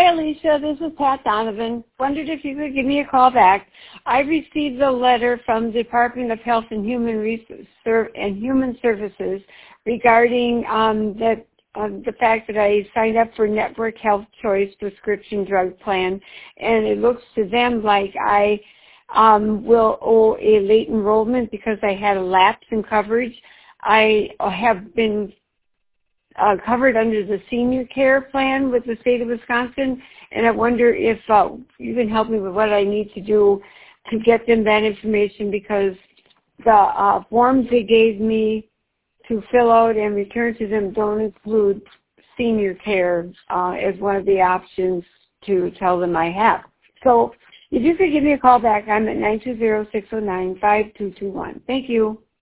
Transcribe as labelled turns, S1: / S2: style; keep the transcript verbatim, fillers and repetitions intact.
S1: Hi, Alicia. This is Pat Donovan. Wondered if you could give me a call back. I received a letter from the Department of Health and Human Resources and Human Services regarding um, the, um, the fact that I signed up for Network Health Choice prescription drug plan, and it looks to them like I um, will owe a late enrollment because I had a lapse in coverage. I have been Uh, covered under the senior care plan with the state of Wisconsin, and I wonder if uh, you can help me with what I need to do to get them that information, because the uh, forms they gave me to fill out and return to them don't include senior care uh, as one of the options to tell them I have. So if you could give me a call back, I'm at nine two zero, six zero nine, five two two one. Thank you.